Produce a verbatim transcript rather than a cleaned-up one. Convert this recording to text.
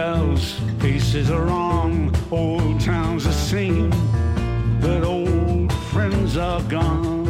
bells, faces are wrong, old towns the same, but old friends are gone.